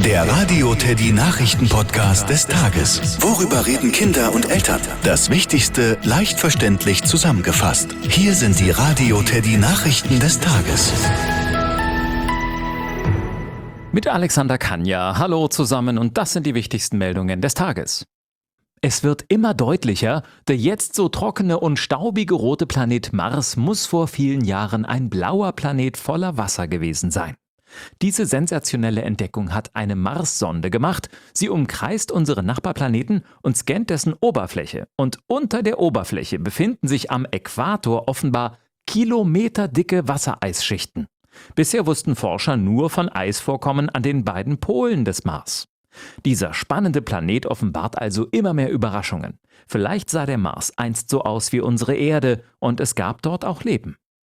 Der Radio Teddy Nachrichten-Podcast des Tages. Worüber reden Kinder und Eltern? Das Wichtigste leicht verständlich zusammengefasst. Hier sind die Radio Teddy Nachrichten des Tages. Mit Alexander Kanja. Hallo zusammen und das sind die wichtigsten Meldungen des Tages. Es wird immer deutlicher, der jetzt so trockene und staubige rote Planet Mars muss vor vielen Jahren ein blauer Planet voller Wasser gewesen sein. Diese sensationelle Entdeckung hat eine Mars-Sonde gemacht. Sie umkreist unseren Nachbarplaneten und scannt dessen Oberfläche. Und unter der Oberfläche befinden sich am Äquator offenbar kilometerdicke Wassereisschichten. Bisher wussten Forscher nur von Eisvorkommen an den beiden Polen des Mars. Dieser spannende Planet offenbart also immer mehr Überraschungen. Vielleicht sah der Mars einst so aus wie unsere Erde und es gab dort auch Leben.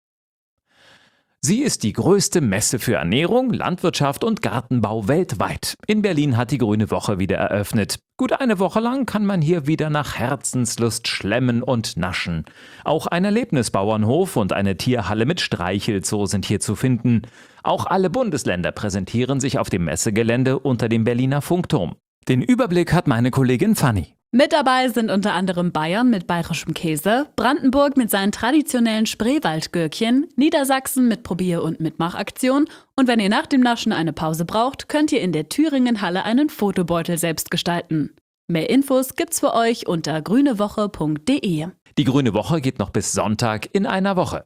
Sie ist die größte Messe für Ernährung, Landwirtschaft und Gartenbau weltweit. In Berlin hat die Grüne Woche wieder eröffnet. Gut eine Woche lang kann man hier wieder nach Herzenslust schlemmen und naschen. Auch ein Erlebnisbauernhof und eine Tierhalle mit Streichelzoo sind hier zu finden. Auch alle Bundesländer präsentieren sich auf dem Messegelände unter dem Berliner Funkturm. Den Überblick hat meine Kollegin Fanny. Mit dabei sind unter anderem Bayern mit bayerischem Käse, Brandenburg mit seinen traditionellen Spreewaldgürkchen, Niedersachsen mit Probier- und Mitmachaktion und wenn ihr nach dem Naschen eine Pause braucht, könnt ihr in der Thüringen-Halle einen Fotobeutel selbst gestalten. Mehr Infos gibt's für euch unter grünewoche.de. Die Grüne Woche geht noch bis Sonntag in einer Woche.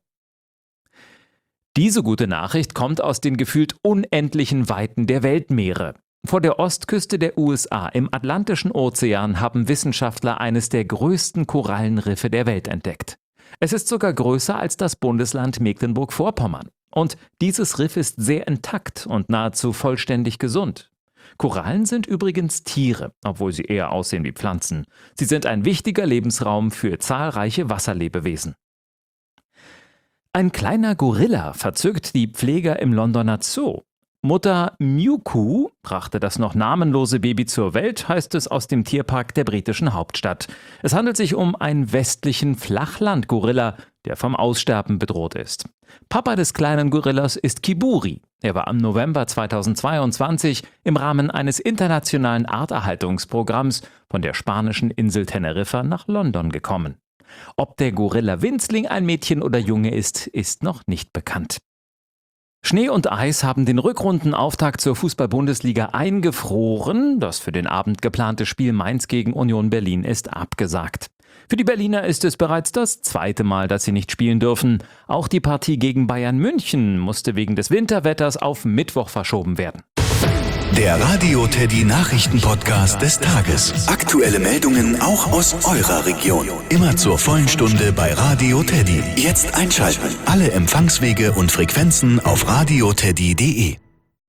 Diese gute Nachricht kommt aus den gefühlt unendlichen Weiten der Weltmeere. Vor der Ostküste der USA im Atlantischen Ozean haben Wissenschaftler eines der größten Korallenriffe der Welt entdeckt. Es ist sogar größer als das Bundesland Mecklenburg-Vorpommern. Und dieses Riff ist sehr intakt und nahezu vollständig gesund. Korallen sind übrigens Tiere, obwohl sie eher aussehen wie Pflanzen. Sie sind ein wichtiger Lebensraum für zahlreiche Wasserlebewesen. Ein kleiner Gorilla verzückt die Pfleger im Londoner Zoo. Mutter Mewku brachte das noch namenlose Baby zur Welt, heißt es aus dem Tierpark der britischen Hauptstadt. Es handelt sich um einen westlichen Flachland-Gorilla, der vom Aussterben bedroht ist. Papa des kleinen Gorillas ist Kiburi. Er war im November 2022 im Rahmen eines internationalen Arterhaltungsprogramms von der spanischen Insel Teneriffa nach London gekommen. Ob der Gorilla Winzling ein Mädchen oder Junge ist, ist noch nicht bekannt. Schnee und Eis haben den Rückrundenauftakt zur Fußball-Bundesliga eingefroren. Das für den Abend geplante Spiel Mainz gegen Union Berlin ist abgesagt. Für die Berliner ist es bereits das zweite Mal, dass sie nicht spielen dürfen. Auch die Partie gegen Bayern München musste wegen des Winterwetters auf Mittwoch verschoben werden. Der Radio Teddy Nachrichten-Podcast des Tages. Aktuelle Meldungen auch aus eurer Region. Immer zur vollen Stunde bei Radio Teddy. Jetzt einschalten. Alle Empfangswege und Frequenzen auf radioteddy.de.